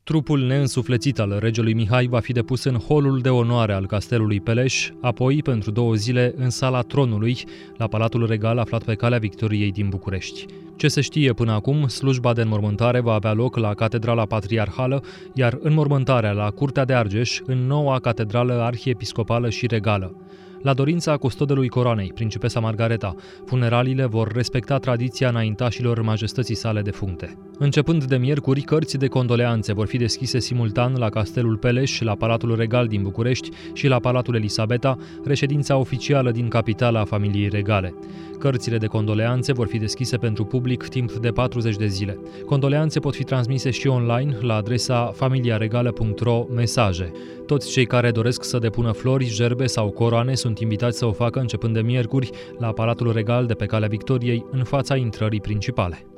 Trupul neînsuflețit al regelui Mihai va fi depus în holul de onoare al Castelului Peleș, apoi, pentru 2 zile, în sala Tronului, la Palatul Regal aflat pe Calea Victoriei din București. Ce se știe până acum, slujba de înmormântare va avea loc la Catedrala Patriarhală, iar înmormântarea la Curtea de Argeș, în noua catedrală arhiepiscopală și regală. La dorința custodelui coroanei, Principesa Margareta, funeraliile vor respecta tradiția înaintașilor majestății sale defuncte. Începând de miercuri, cărți de condoleanțe vor fi deschise simultan la Castelul Peleș, la Palatul Regal din București și la Palatul Elisabeta, reședința oficială din capitala familiei regale. Cărțile de condoleanțe vor fi deschise pentru public timp de 40 de zile. Condoleanțe pot fi transmise și online la adresa familiaregală.ro mesaje. Toți cei care doresc să depună flori, gerbe sau coroane sunt invitați să o facă începând de miercuri la Palatul Regal de pe Calea Victoriei, în fața intrării principale.